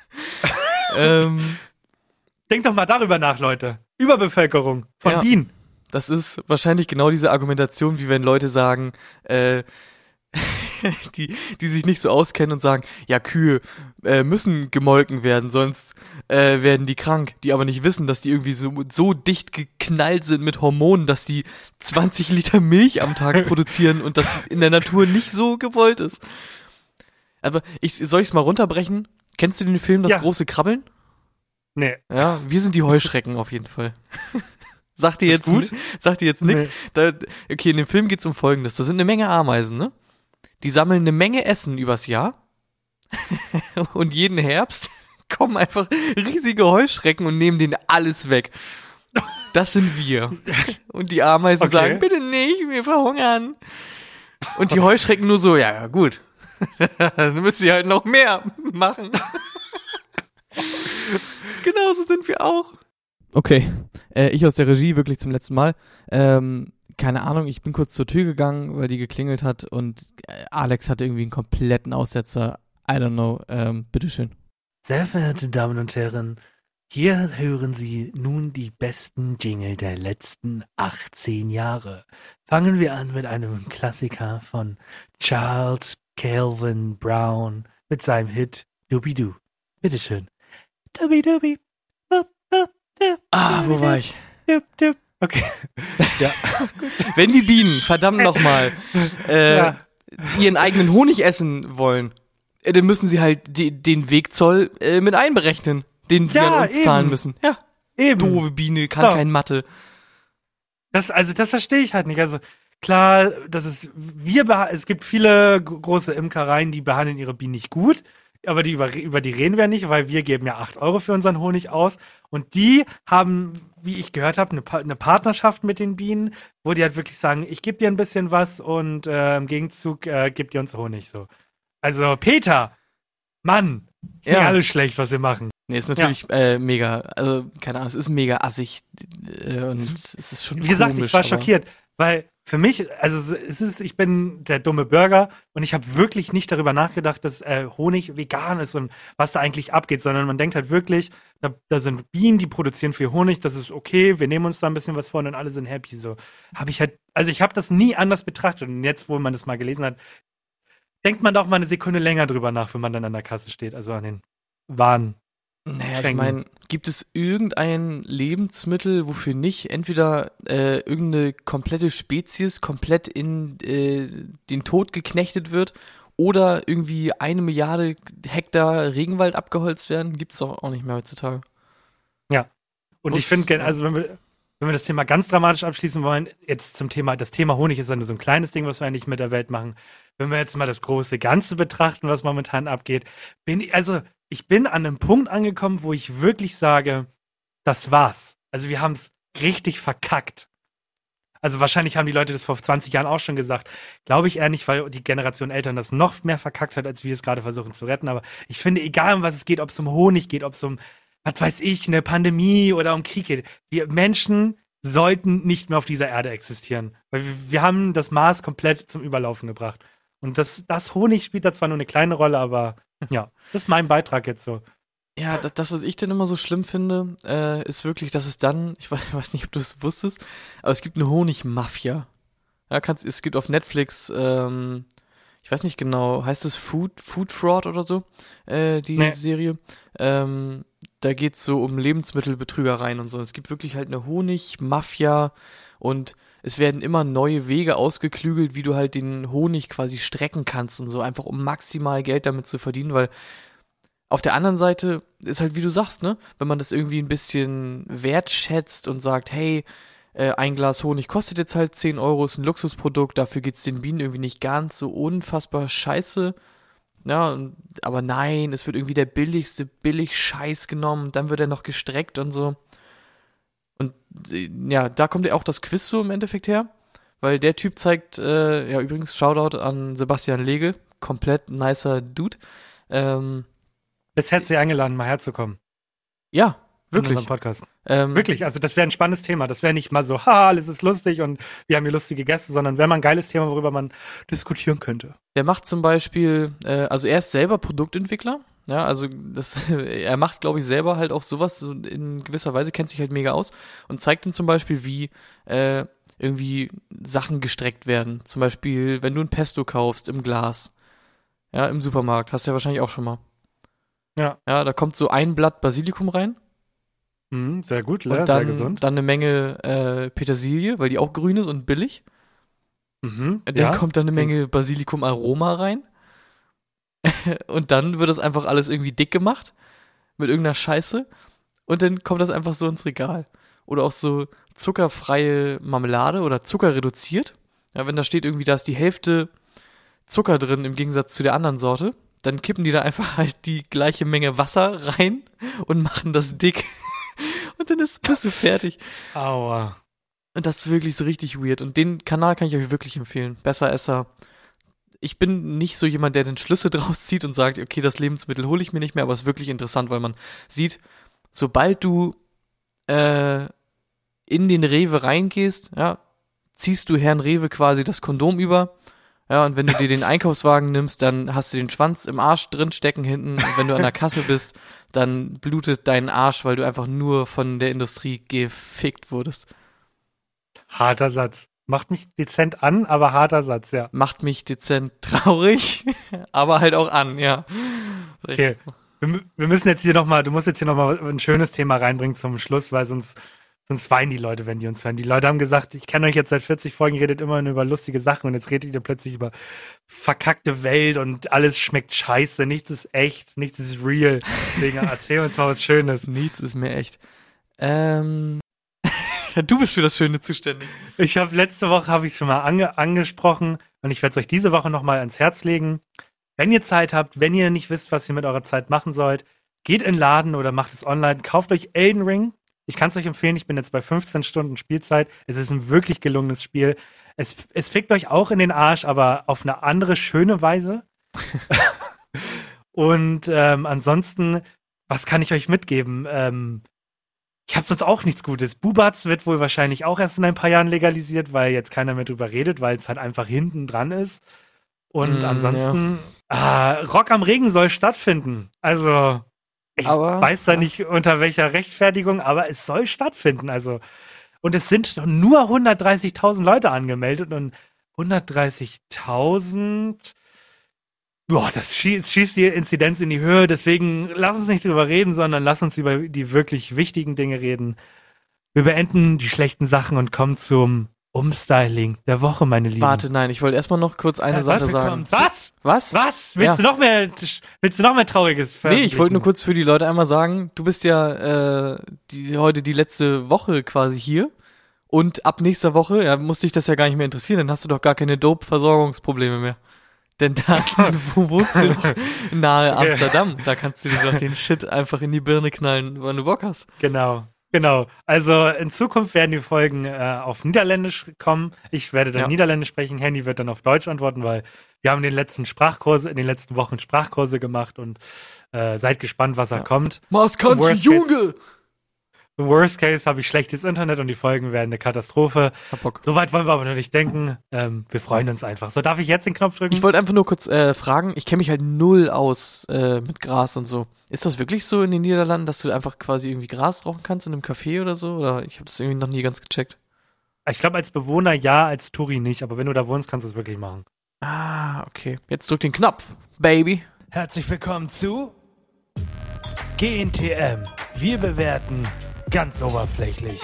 Denkt doch mal darüber nach, Leute. Überbevölkerung von Bienen. Das ist wahrscheinlich genau diese Argumentation, wie wenn Leute sagen, die sich nicht so auskennen und sagen, ja, Kühe müssen gemolken werden, sonst werden die krank. Die aber nicht wissen, dass die irgendwie so dicht geknallt sind mit Hormonen, dass die 20 Liter Milch am Tag produzieren und das in der Natur nicht so gewollt ist. Aber soll ich's mal runterbrechen? Kennst du den Film Das große Krabbeln? Nee. Ja, wir sind die Heuschrecken auf jeden Fall. Sagt dir jetzt nichts? Nee. Okay, in dem Film geht's um Folgendes. Da sind eine Menge Ameisen, ne? Die sammeln eine Menge Essen übers Jahr. Und jeden Herbst kommen einfach riesige Heuschrecken und nehmen denen alles weg. Das sind wir. Und die Ameisen sagen, bitte nicht, wir verhungern. Und die Heuschrecken nur so, ja gut. Dann müsst ihr halt noch mehr machen. Genauso sind wir auch. Okay, ich aus der Regie wirklich zum letzten Mal. Keine Ahnung, ich bin kurz zur Tür gegangen, weil die geklingelt hat und Alex hatte irgendwie einen kompletten Aussetzer. I don't know, bitteschön. Sehr verehrte Damen und Herren, hier hören Sie nun die besten Jingle der letzten 18 Jahre. Fangen wir an mit einem Klassiker von Charles Calvin Brown mit seinem Hit Doobie-Doo. Bitteschön. Doobie-Doobie. Wo war ich? Okay. Ja. Wenn die Bienen, verdammt nochmal, ihren eigenen Honig essen wollen, dann müssen sie halt den Wegzoll mit einberechnen, den sie an uns zahlen müssen. Ja, eben. Doofe Biene, kann kein Mathe. Das verstehe ich halt nicht. Also klar, es gibt viele große Imkereien, die behandeln ihre Bienen nicht gut. Aber über die reden wir nicht, weil wir geben ja 8 Euro für unseren Honig aus. Und die haben, wie ich gehört habe, eine Partnerschaft mit den Bienen, wo die halt wirklich sagen, ich gebe dir ein bisschen was und im Gegenzug gebt ihr uns Honig. So. Also Peter, Mann, ist nicht alles schlecht, was wir machen. Nee, ist natürlich mega, also keine Ahnung, es ist mega assig und es ist schon wie gesagt, ich war schockiert, weil für mich, also ich bin der dumme Bürger und ich habe wirklich nicht darüber nachgedacht, dass Honig vegan ist und was da eigentlich abgeht, sondern man denkt halt wirklich, da sind Bienen, die produzieren viel Honig, das ist okay, wir nehmen uns da ein bisschen was vor und alle sind happy. So ich habe das nie anders betrachtet und jetzt, wo man das mal gelesen hat, denkt man doch mal eine Sekunde länger drüber nach, wenn man dann an der Kasse steht, also an den Waren. Naja, ich meine, gibt es irgendein Lebensmittel, wofür nicht entweder irgendeine komplette Spezies komplett in den Tod geknechtet wird oder irgendwie 1 Milliarde Hektar Regenwald abgeholzt werden? Gibt es doch auch nicht mehr heutzutage. Ja, und ich finde, also wenn wir das Thema ganz dramatisch abschließen wollen, jetzt das Thema Honig ist ja nur so ein kleines Ding, was wir eigentlich mit der Welt machen. Wenn wir jetzt mal das große Ganze betrachten, was momentan abgeht, ich bin an einem Punkt angekommen, wo ich wirklich sage, das war's. Also wir haben es richtig verkackt. Also wahrscheinlich haben die Leute das vor 20 Jahren auch schon gesagt. Glaube ich eher nicht, weil die Generation Eltern das noch mehr verkackt hat, als wir es gerade versuchen zu retten. Aber ich finde, egal um was es geht, ob es um Honig geht, ob es um was weiß ich, eine Pandemie oder um Krieg geht. Die Menschen sollten nicht mehr auf dieser Erde existieren. Weil wir haben das Maß komplett zum Überlaufen gebracht. Und das Honig spielt da zwar nur eine kleine Rolle, aber ja, das ist mein Beitrag jetzt so. Ja, das, was ich denn immer so schlimm finde, ist wirklich, dass es dann, ich weiß nicht, ob du es wusstest, aber es gibt eine Honigmafia. Ja, es gibt auf Netflix, ich weiß nicht genau, heißt es Food Fraud oder so, die Serie. Da geht's so um Lebensmittelbetrügereien und so. Es gibt wirklich halt eine Honigmafia und es werden immer neue Wege ausgeklügelt, wie du halt den Honig quasi strecken kannst und so, einfach um maximal Geld damit zu verdienen, weil auf der anderen Seite ist halt, wie du sagst, ne, wenn man das irgendwie ein bisschen wertschätzt und sagt, hey, ein Glas Honig kostet jetzt halt 10 Euro, ist ein Luxusprodukt, dafür geht's den Bienen irgendwie nicht ganz so unfassbar scheiße. Ja, aber nein, es wird irgendwie der billigste Billig-Scheiß genommen und dann wird er noch gestreckt und so. Und ja, da kommt ja auch das Quiz so im Endeffekt her, weil der Typ zeigt, ja übrigens, Shoutout an Sebastian Lege, komplett nicer Dude. Jetzt hättest du dich eingeladen, mal herzukommen. Ja, wirklich. In unserem Podcast. Wirklich, also das wäre ein spannendes Thema. Das wäre nicht mal so, haha, alles ist lustig und wir haben hier lustige Gäste, sondern wäre mal ein geiles Thema, worüber man diskutieren könnte. Der macht zum Beispiel, also er ist selber Produktentwickler, ja, also er macht, glaube ich, selber halt auch sowas, so in gewisser Weise, kennt sich halt mega aus und zeigt dann zum Beispiel, wie irgendwie Sachen gestreckt werden. Zum Beispiel, wenn du ein Pesto kaufst im Glas, ja, im Supermarkt, hast du ja wahrscheinlich auch schon mal. Ja, da kommt so ein Blatt Basilikum rein. Sehr gut, und sehr gesund. Dann eine Menge Petersilie, weil die auch grün ist und billig. Dann kommt dann eine Menge Basilikum-Aroma rein. Und dann wird das einfach alles irgendwie dick gemacht mit irgendeiner Scheiße. Und dann kommt das einfach so ins Regal. Oder auch so zuckerfreie Marmelade oder Zucker reduziert. Ja, wenn da steht irgendwie, da ist die Hälfte Zucker drin im Gegensatz zu der anderen Sorte, dann kippen die da einfach halt die gleiche Menge Wasser rein und machen das dick. Und dann bist du fertig. Aua. Und das ist wirklich so richtig weird. Und den Kanal kann ich euch wirklich empfehlen. Besser Esser. Ich bin nicht so jemand, der den Schlüsse draus zieht und sagt, okay, das Lebensmittel hole ich mir nicht mehr, aber es ist wirklich interessant, weil man sieht, sobald du in den Rewe reingehst, ja, ziehst du Herrn Rewe quasi das Kondom über. Ja, und wenn du dir den Einkaufswagen nimmst, dann hast du den Schwanz im Arsch drin stecken hinten. Und wenn du an der Kasse bist, dann blutet dein Arsch, weil du einfach nur von der Industrie gefickt wurdest. Harter Satz. Macht mich dezent an, aber harter Satz, ja. Macht mich dezent traurig, aber halt auch an, ja. Okay. Wir müssen jetzt hier nochmal, du musst jetzt hier nochmal ein schönes Thema reinbringen zum Schluss, weil sonst weinen die Leute, wenn die uns hören. Die Leute haben gesagt, ich kenne euch jetzt seit 40 Folgen, ihr redet immer nur über lustige Sachen und jetzt redet ihr plötzlich über verkackte Welt und alles schmeckt scheiße, nichts ist echt, nichts ist real. Deswegen erzähl uns mal was Schönes. Nichts ist mehr echt. Ja, du bist für das Schöne zuständig. Letzte Woche habe ich es schon mal angesprochen und ich werde es euch diese Woche nochmal ans Herz legen. Wenn ihr Zeit habt, wenn ihr nicht wisst, was ihr mit eurer Zeit machen sollt, geht in den Laden oder macht es online, kauft euch Elden Ring. Ich kann es euch empfehlen, ich bin jetzt bei 15 Stunden Spielzeit. Es ist ein wirklich gelungenes Spiel. Es fickt euch auch in den Arsch, aber auf eine andere, schöne Weise. Und ansonsten, was kann ich euch mitgeben? Ich habe sonst auch nichts Gutes. Bubatz wird wohl wahrscheinlich auch erst in ein paar Jahren legalisiert, weil jetzt keiner mehr drüber redet, weil es halt einfach hinten dran ist. Und ansonsten, Rock am Ring soll stattfinden. Also, ich weiß da nicht unter welcher Rechtfertigung, aber es soll stattfinden. Also, und es sind nur 130.000 Leute angemeldet und 130.000, boah, das schießt die Inzidenz in die Höhe. Deswegen lass uns nicht drüber reden, sondern lass uns über die wirklich wichtigen Dinge reden. Wir beenden die schlechten Sachen und kommen zum Umstyling der Woche, meine Lieben. Warte, nein, ich wollte erstmal noch kurz eine Sache sagen. Was? Willst du noch mehr Trauriges Nee, ich wollte nur kurz für die Leute einmal sagen, du bist ja heute die letzte Woche quasi hier und ab nächster Woche, muss dich das ja gar nicht mehr interessieren, dann hast du doch gar keine Dope-Versorgungsprobleme mehr. Denn dann, wo wohnst du doch? Nahe Amsterdam. Da kannst du dir doch den Shit einfach in die Birne knallen, wann du Bock hast. Genau. Genau, also in Zukunft werden die Folgen auf Niederländisch kommen. Ich werde dann Niederländisch sprechen, Henny wird dann auf Deutsch antworten, weil wir haben in den letzten Wochen Sprachkurse gemacht und seid gespannt, was da kommt. Was kannst du, Junge? Im Worst Case habe ich schlechtes Internet und die Folgen werden eine Katastrophe. So weit wollen wir aber noch nicht denken. Wir freuen uns einfach. So, darf ich jetzt den Knopf drücken? Ich wollte einfach nur kurz fragen, ich kenne mich halt null aus mit Gras und so. Ist das wirklich so in den Niederlanden, dass du einfach quasi irgendwie Gras rauchen kannst in einem Café oder so? Oder ich habe das irgendwie noch nie ganz gecheckt. Ich glaube, als Bewohner ja, als Touri nicht. Aber wenn du da wohnst, kannst du es wirklich machen. Ah, okay. Jetzt drück den Knopf, Baby. Herzlich willkommen zu GNTM. Wir bewerten ganz oberflächlich.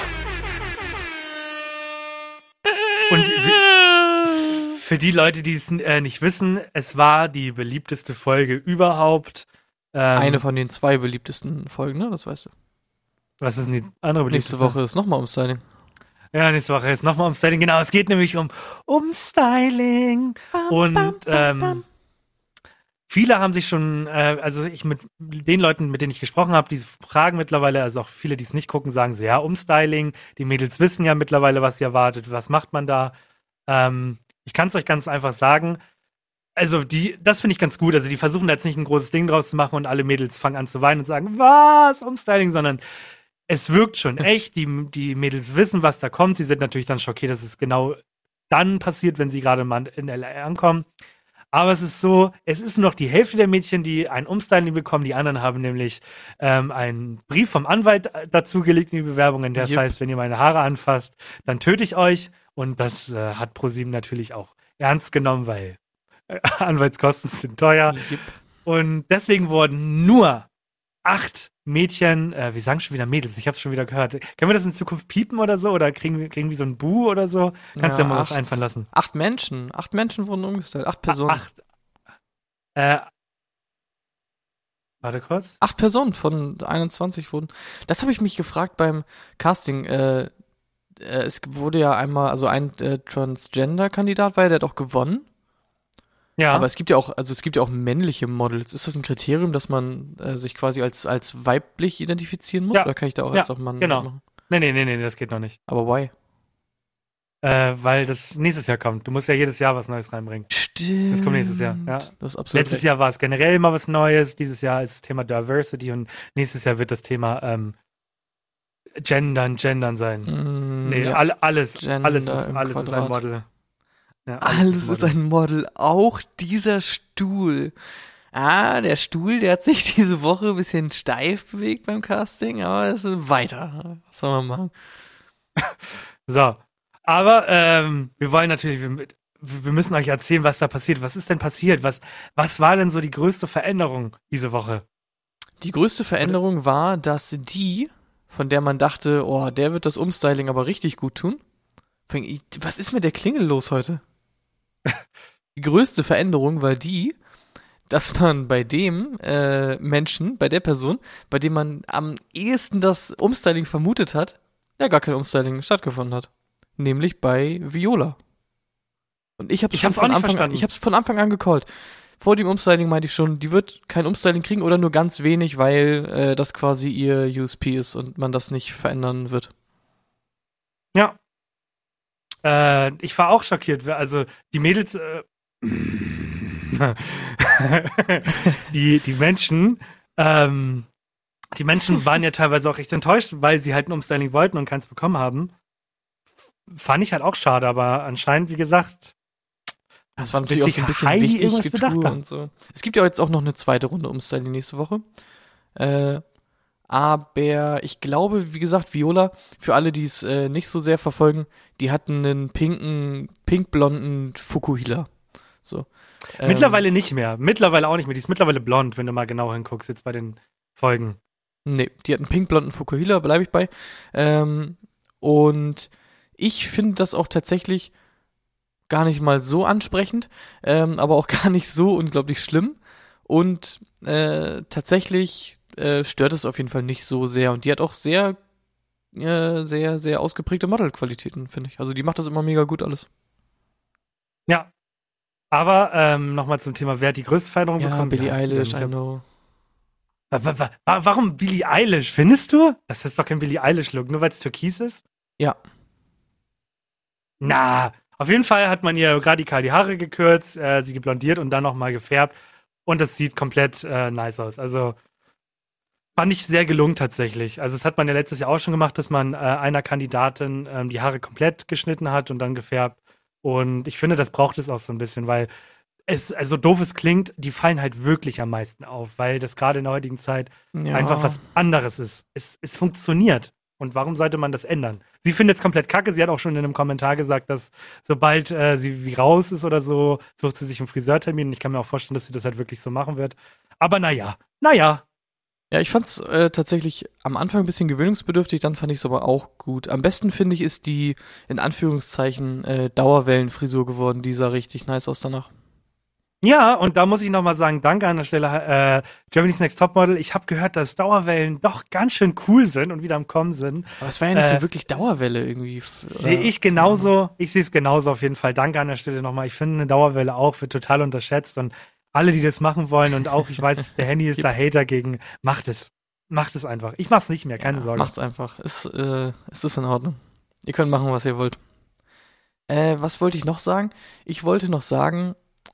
Und für die Leute, die es nicht wissen, es war die beliebteste Folge überhaupt. Eine von den 2 beliebtesten Folgen, ne? Das weißt du. Was ist denn die andere beliebteste? Nächste Woche ist nochmal Umstyling. Ja, nächste Woche ist nochmal Umstyling. Genau, es geht nämlich um Umstyling. Und viele haben sich schon, also ich mit den Leuten, mit denen ich gesprochen habe, die fragen mittlerweile, also auch viele, die es nicht gucken, sagen so, ja, Umstyling, die Mädels wissen ja mittlerweile, was sie erwartet, was macht man da? Ich kann es euch ganz einfach sagen, also das finde ich ganz gut, also die versuchen da jetzt nicht ein großes Ding draus zu machen und alle Mädels fangen an zu weinen und sagen, was, Umstyling, sondern es wirkt schon echt, die Mädels wissen, was da kommt, sie sind natürlich dann schockiert, dass es genau dann passiert, wenn sie gerade mal in LA ankommen. Aber es ist so, es ist nur noch die Hälfte der Mädchen, die ein Umstyling bekommen. Die anderen haben nämlich einen Brief vom Anwalt dazu gelegt in die Bewerbungen. Das heißt, wenn ihr meine Haare anfasst, dann töte ich euch. Und das hat ProSieben natürlich auch ernst genommen, weil Anwaltskosten sind teuer. Und deswegen wurden nur 8 Mädchen, wir sagen schon wieder Mädels, ich habe es schon wieder gehört. Können wir das in Zukunft piepen oder so? Oder kriegen wir so ein Bu oder so? Kannst du ja mal was einfallen lassen. 8 Menschen wurden umgestellt. 8 Personen. Warte kurz. 8 Personen von 21 wurden. Das habe ich mich gefragt beim Casting. Es wurde ja einmal, also ein Transgender-Kandidat war ja, der hat auch gewonnen. Ja. Aber es gibt ja auch männliche Models. Ist das ein Kriterium, dass man sich quasi als weiblich identifizieren muss? Ja. Oder kann ich da auch als auch Mann machen? Nee, das geht noch nicht. Aber why? Weil das nächstes Jahr kommt. Du musst ja jedes Jahr was Neues reinbringen. Stimmt. Das kommt nächstes Jahr. Ja. Das ist absolut Letztes Jahr war es generell mal was Neues. Dieses Jahr ist das Thema Diversity und nächstes Jahr wird das Thema Gendern sein. Alles ist ein Model. Ja, alles ist ein Model, auch dieser Stuhl. Der Stuhl, der hat sich diese Woche ein bisschen steif bewegt beim Casting, aber es ist weiter. Was soll man machen? So, aber wir wollen natürlich, wir müssen euch erzählen, was da passiert. Was ist denn passiert? Was war denn so die größte Veränderung diese Woche? Die größte Veränderung war, dass die, von der man dachte, oh, der wird das Umstyling aber richtig gut tun. Was ist mit der Klingel los heute? Die größte Veränderung war die, dass man bei dem Menschen, bei der Person, bei dem man am ehesten das Umstyling vermutet hat, ja gar kein Umstyling stattgefunden hat. Nämlich bei Viola. Und ich hab's von Anfang an gecallt. Vor dem Umstyling meinte ich schon, die wird kein Umstyling kriegen oder nur ganz wenig, weil das quasi ihr USP ist und man das nicht verändern wird. Ja. Ich war auch schockiert. Also die Mädels, die Menschen waren ja teilweise auch recht enttäuscht, weil sie halt ein Umstyling wollten und keins bekommen haben. Fand ich halt auch schade, aber anscheinend, wie gesagt, das war natürlich auch so ein bisschen wichtig Getue und so. Es gibt ja jetzt auch noch eine zweite Runde Umstyling nächste Woche. Aber ich glaube, wie gesagt, Viola, für alle, die es nicht so sehr verfolgen, die hatten einen pinkblonden Fukuhila. So. Mittlerweile nicht mehr. Mittlerweile auch nicht mehr. Die ist mittlerweile blond, wenn du mal genau hinguckst, jetzt bei den Folgen. Nee, die hat einen pinkblonden Fukuhila, bleibe ich bei. Und ich finde das auch tatsächlich gar nicht mal so ansprechend, aber auch gar nicht so unglaublich schlimm. Und tatsächlich stört es auf jeden Fall nicht so sehr. Und die hat auch sehr, sehr, sehr ausgeprägte Modelqualitäten, finde ich. Also die macht das immer mega gut alles. Ja. Aber nochmal zum Thema, wer hat die größte Veränderung bekommen? Billie Eilish, I know. Warum Billie Eilish? Findest du? Das ist doch kein Billie Eilish-Look, nur weil es türkis ist? Ja. Na, auf jeden Fall hat man ihr radikal die Haare gekürzt, sie geblondiert und dann nochmal gefärbt. Und das sieht komplett nice aus. Also fand ich sehr gelungen tatsächlich. Also das hat man ja letztes Jahr auch schon gemacht, dass man einer Kandidatin die Haare komplett geschnitten hat und dann gefärbt. Und ich finde, das braucht es auch so ein bisschen, weil also doof es klingt, die fallen halt wirklich am meisten auf, weil das gerade in der heutigen Zeit einfach was anderes ist. Es funktioniert. Und warum sollte man das ändern? Sie findet es komplett kacke. Sie hat auch schon in einem Kommentar gesagt, dass sobald sie wie raus ist oder so, sucht sie sich einen Friseurtermin. Und ich kann mir auch vorstellen, dass sie das halt wirklich so machen wird. Aber naja. Ja, ich fand's tatsächlich am Anfang ein bisschen gewöhnungsbedürftig, dann fand ich es aber auch gut. Am besten, finde ich, ist die, in Anführungszeichen, Dauerwellenfrisur geworden. Die sah richtig nice aus danach. Ja, und da muss ich nochmal sagen, danke an der Stelle, Germany's Next Topmodel. Ich habe gehört, dass Dauerwellen doch ganz schön cool sind und wieder am Kommen sind. Aber es war ja nicht so wirklich Dauerwelle irgendwie. Sehe ich genauso. Ich sehe es genauso auf jeden Fall. Danke an der Stelle nochmal. Ich finde eine Dauerwelle auch, wird total unterschätzt. Und alle, die das machen wollen und auch, ich weiß, der Handy ist da Hater gegen, macht es. Macht es einfach. Ich mach's nicht mehr, keine Sorge. Macht's einfach. Es ist in Ordnung. Ihr könnt machen, was ihr wollt. Was wollte ich noch sagen? Ich wollte noch sagen,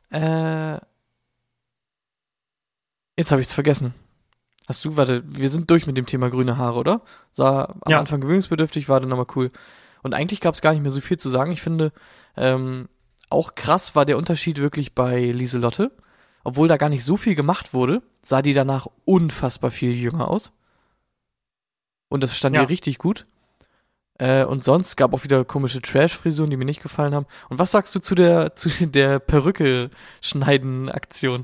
jetzt habe ich es vergessen. Warte, wir sind durch mit dem Thema grüne Haare, oder? Sah am Anfang gewöhnungsbedürftig, war dann nochmal cool. Und eigentlich gab es gar nicht mehr so viel zu sagen. Ich finde, auch krass war der Unterschied wirklich bei Lieselotte. Obwohl da gar nicht so viel gemacht wurde, sah die danach unfassbar viel jünger aus. Und das stand ihr richtig gut. Und sonst gab auch wieder komische Trash-Frisuren, die mir nicht gefallen haben. Und was sagst du zu der Perücke-Schneiden-Aktion?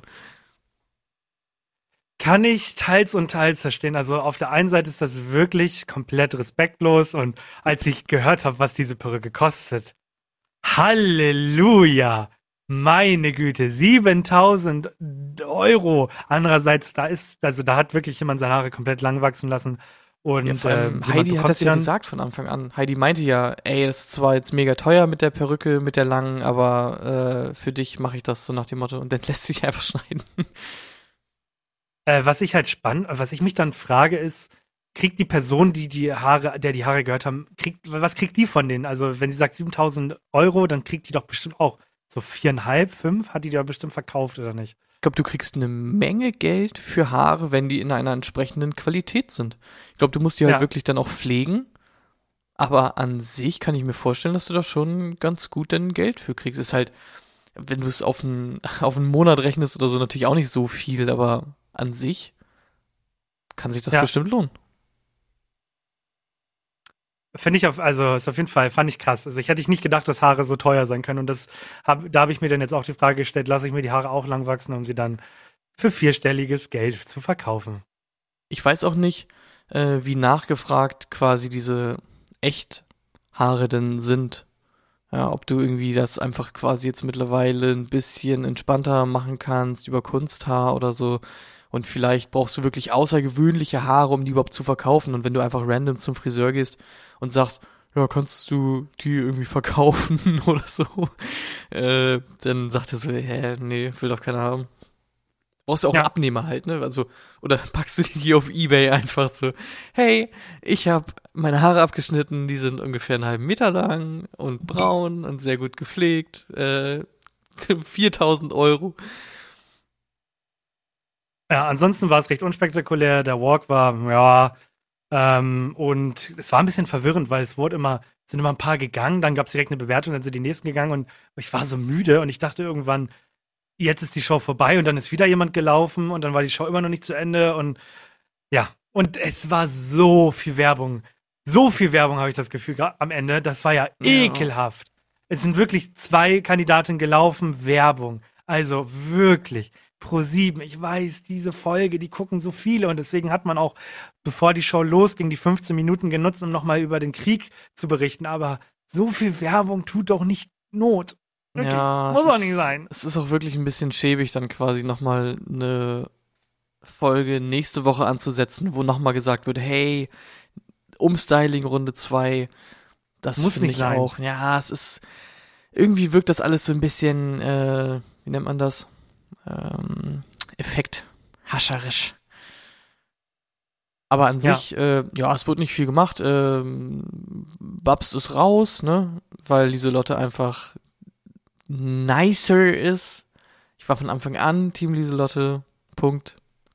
Kann ich teils und teils verstehen. Also auf der einen Seite ist das wirklich komplett respektlos. Und als ich gehört habe, was diese Perücke kostet, Halleluja! Meine Güte, 7.000 €. Andererseits, da hat wirklich jemand seine Haare komplett lang wachsen lassen. Und Heidi hat das ja gesagt von Anfang an. Heidi meinte ja, ey, das ist zwar jetzt mega teuer mit der Perücke, mit der langen, aber für dich mache ich das so nach dem Motto. Und dann lässt sich einfach schneiden. Was ich mich dann frage, ist, kriegt die Person, der die Haare gehört haben, was kriegt die von denen? Also wenn sie sagt 7.000 €, dann kriegt die doch bestimmt auch so 4,5, 5, hat die da bestimmt verkauft oder nicht? Ich glaube, du kriegst eine Menge Geld für Haare, wenn die in einer entsprechenden Qualität sind. Ich glaube, du musst die halt wirklich dann auch pflegen. Aber an sich kann ich mir vorstellen, dass du da schon ganz gut dein Geld für kriegst. Ist halt, wenn du es auf einen Monat rechnest oder so, natürlich auch nicht so viel, aber an sich kann sich das bestimmt lohnen. Finde ich ist auf jeden Fall, fand ich krass. Also ich hätte nicht gedacht, dass Haare so teuer sein können. Und da habe ich mir dann jetzt auch die Frage gestellt, lasse ich mir die Haare auch lang wachsen, um sie dann für 4-stelliges Geld zu verkaufen. Ich weiß auch nicht, wie nachgefragt quasi diese Echthaare denn sind. Ja, ob du irgendwie das einfach quasi jetzt mittlerweile ein bisschen entspannter machen kannst über Kunsthaar oder so. Und vielleicht brauchst du wirklich außergewöhnliche Haare, um die überhaupt zu verkaufen. Und wenn du einfach random zum Friseur gehst und sagst, ja, kannst du die irgendwie verkaufen oder so, dann sagt er so, nee, will doch keiner haben. Brauchst du auch einen Abnehmer halt, ne? Also, oder packst du die auf eBay einfach so, hey, ich habe meine Haare abgeschnitten, die sind ungefähr einen halben Meter lang und braun und sehr gut gepflegt, 4.000 €. Ja, ansonsten war es recht unspektakulär. Der Walk war, und es war ein bisschen verwirrend, weil sind immer ein paar gegangen, dann gab es direkt eine Bewertung, dann sind die nächsten gegangen und ich war so müde und ich dachte irgendwann, jetzt ist die Show vorbei und dann ist wieder jemand gelaufen und dann war die Show immer noch nicht zu Ende und und es war so viel Werbung. So viel Werbung habe ich das Gefühl am Ende. Das war ja ekelhaft. Es sind wirklich 2 Kandidatinnen gelaufen, Werbung. Also wirklich. Pro7, ich weiß, diese Folge, die gucken so viele und deswegen hat man auch, bevor die Show losging, die 15 Minuten genutzt, um nochmal über den Krieg zu berichten, aber so viel Werbung tut doch nicht Not. Wirklich, muss auch nicht sein. Es ist auch wirklich ein bisschen schäbig, dann quasi nochmal eine Folge nächste Woche anzusetzen, wo nochmal gesagt wird, hey, Umstyling Runde 2, das muss finde nicht ich sein. auch. Ja, es ist, irgendwie wirkt das alles so ein bisschen, wie nennt man das? Effekt, hascherisch. Aber an Ja. sich, es wurde nicht viel gemacht. Babs ist raus, ne? Weil Lieselotte einfach nicer ist. Ich war von Anfang an Team Lieselotte. Punkt.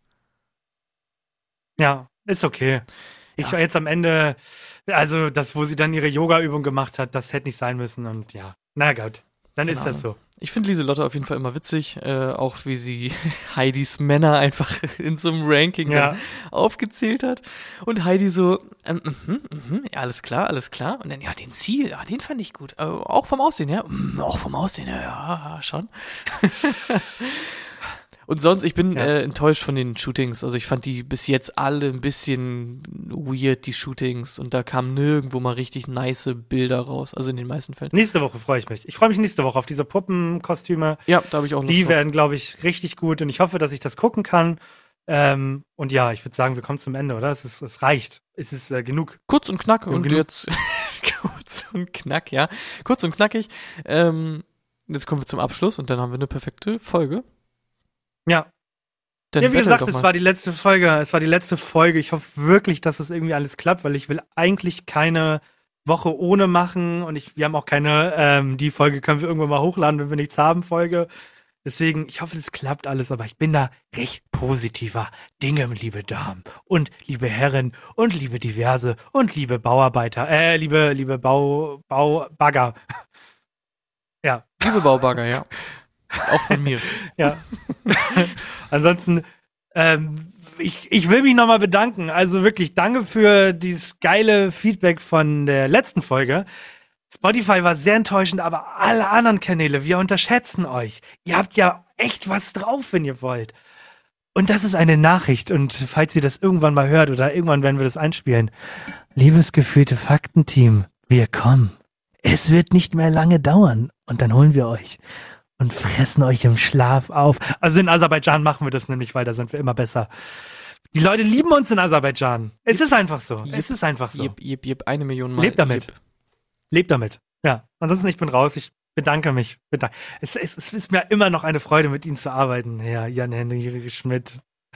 Ja, ist okay. Ich war jetzt am Ende, also das, wo sie dann ihre Yoga-Übung gemacht hat, das hätte nicht sein müssen und ja, na gut, dann ist das so. Ich finde Lieselotte auf jeden Fall immer witzig, auch wie sie Heidis Männer einfach in so einem Ranking dann aufgezählt hat. Und Heidi so, ja, alles klar. Und dann, ja, den Ziel, den fand ich gut. Auch vom Aussehen, ja? Auch vom Aussehen, ja, schon. Und sonst, ich bin enttäuscht von den Shootings. Also ich fand die bis jetzt alle ein bisschen weird, die Shootings. Und da kamen nirgendwo mal richtig nice Bilder raus. Also in den meisten Fällen. Nächste Woche freue ich mich. Ich freue mich nächste Woche auf diese Puppenkostüme. Ja, da habe ich auch Lust Die drauf. werden, glaube ich, richtig gut. Und ich hoffe, dass ich das gucken kann. Und ja, ich würde sagen, wir kommen zum Ende, oder? Es reicht. Es ist genug. Kurz und knack. Und genug. jetzt kurz und knack, ja. Kurz und knackig. Jetzt kommen wir zum Abschluss und dann haben wir eine perfekte Folge. Ja. Dann Ja, wie battle gesagt, doch es mal. war die letzte Folge. Es war die letzte Folge. Ich hoffe wirklich, dass das irgendwie alles klappt, weil ich will eigentlich keine Woche ohne machen und wir haben auch keine, die Folge können wir irgendwann mal hochladen, wenn wir nichts haben, Folge. Deswegen, ich hoffe, das klappt alles, aber ich bin da recht positiver Dinge, liebe Damen und liebe Herren und liebe Diverse und liebe Bauarbeiter, liebe Baubagger. Ja. Liebe Baubagger, ja. Auch von mir. Ja. Ansonsten, ich will mich nochmal bedanken. Also wirklich, danke für dieses geile Feedback von der letzten Folge. Spotify war sehr enttäuschend, aber alle anderen Kanäle, wir unterschätzen euch. Ihr habt ja echt was drauf, wenn ihr wollt. Und das ist eine Nachricht. Und falls ihr das irgendwann mal hört oder irgendwann werden wir das einspielen. Liebes gefühlte Faktenteam, wir kommen. Es wird nicht mehr lange dauern. Und dann holen wir euch und fressen euch im Schlaf auf. Also in Aserbaidschan machen wir das nämlich, weil da sind wir immer besser. Die Leute lieben uns in Aserbaidschan. Es ist einfach so. Es ist einfach so. Jep, 1 Million Mal. Lebt damit. Jep. Lebt damit. Ja. Ansonsten, ich bin raus. Ich bedanke mich. Es ist mir immer noch eine Freude, mit Ihnen zu arbeiten, Herr Jan-Henry Schmidt.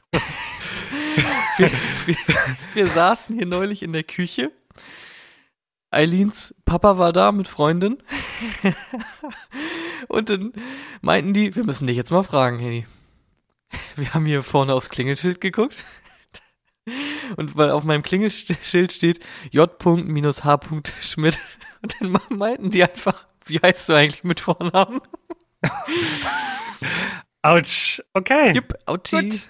Wir saßen hier neulich in der Küche. Eileens Papa war da mit Freundin. Und dann meinten die, wir müssen dich jetzt mal fragen, Henny. Wir haben hier vorne aufs Klingelschild geguckt. Und weil auf meinem Klingelschild steht J.-H. Schmidt. Und dann meinten die einfach, wie heißt du eigentlich mit Vornamen? Autsch. Okay. Jupp, Auti. Gut.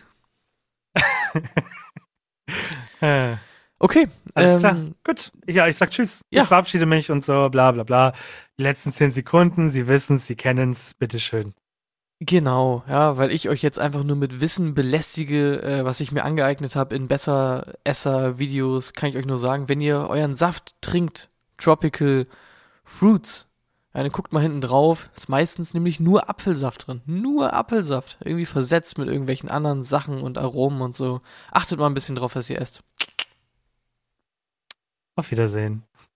Okay. Alles klar. Gut. Ja, ich sag Tschüss. Ja. Ich verabschiede mich und so, bla bla bla. Die letzten 10 Sekunden, Sie wissen's, Sie kennen's, bitteschön. Genau, ja, weil ich euch jetzt einfach nur mit Wissen belästige, was ich mir angeeignet habe in Besser-Esser-Videos, kann ich euch nur sagen, wenn ihr euren Saft trinkt, Tropical Fruits, ja, dann guckt mal hinten drauf, ist meistens nämlich nur Apfelsaft drin, nur Apfelsaft, irgendwie versetzt mit irgendwelchen anderen Sachen und Aromen und so. Achtet mal ein bisschen drauf, was ihr esst. Auf Wiedersehen.